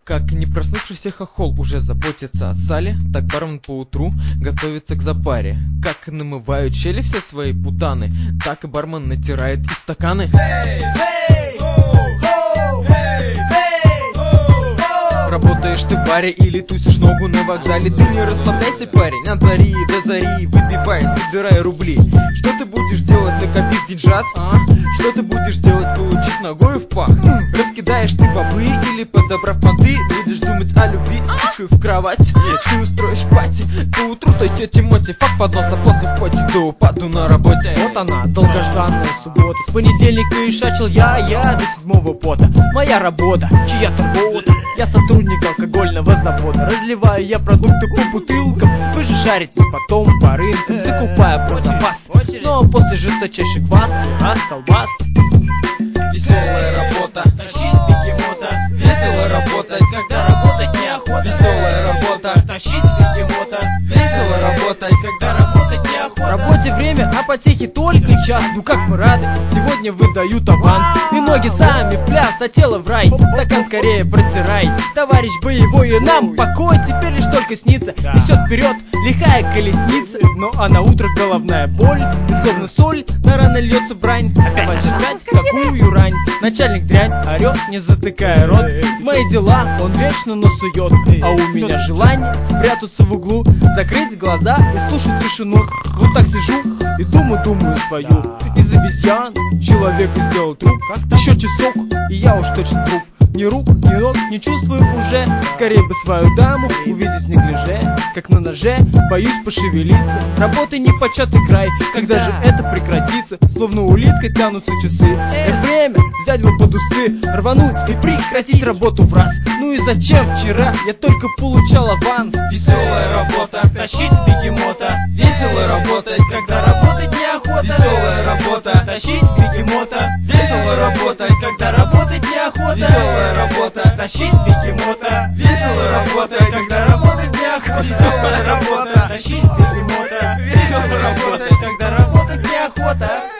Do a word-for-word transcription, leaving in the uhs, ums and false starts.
Как не проснувшийся хохол уже заботится о сале, так бармен поутру готовится к запаре. Как намывают щели все свои путаны, так и бармен натирает и стаканы. Hey, hey, oh, oh, hey, hey, oh, oh. Работаешь ты в баре или тусишь ногу на вокзале, ты не расслабляйся, парень, от зари до зари выпивай, собирай рубли. Что ты будешь делать, накопив деньжат, а? Что ты будешь делать, получив ногою в пах? Раскидаешь ты бобы или, подобрав понты, будешь думать о любви, тихо в кровать. Ты устроишь пати поутру той тете Моти, фак подноса после поти до упаду на работе. Вот она, долгожданная суббота. С понедельника и шачил я, я до седьмого пота. Моя работа, чья-то работа. Я сотрудник алкогольного завода. Разливаю я продукты по бутылкам. Вы же шаритесь потом по рынкам, закупая про запас. Но после жесточайший квас, раз колбас. Веселая работа, тащит бегемота. весело работать, Когда работать неохота. веселая работа, Тащит бегемота. весело работать, Когда работать неохота. Работе время, а потехи только час. Ну как мы рады, сегодня выдают аванс. И ноги сами в пляс, а тело в рай. Стакан скорее протирай, товарищ боевой, и нам покой теперь лишь только снится. Несет вперед лихая колесница, но а на утро головная боль. И словно соль на раны льется брань. Опять ждать какую рань. Начальник дрянь орет, не затыкая рот. Мои дела он вечно насует, а у меня желание спрятаться в углу, закрыть глаза и слушать тишину. Вот так сижу и думаю, думаю свою. Из обезьян человек сделал труп. Еще часок, и я уж точно труп. Ни рук, ни ног не чувствую уже. Скорее бы свою даму увидеть в неглиже. Как на ноже, боюсь пошевелиться. Работы непочатый край, когда же это прекратится? Словно улиткой тянутся часы. Э, время взять бы под усы, рвануть и прекратить работу в раз. Ну и зачем вчера я только получал аванс? Веселая работа, тащить бегемота. Весело работать, Когда работать неохота. Веселая работа, тащить бегемота. весело работать, Когда работать неохота. Веселая работа, тащить бегемота. весело работать, Когда работать неохота. Веселая работа, тащить бегемота. весело работать, Когда работать неохота.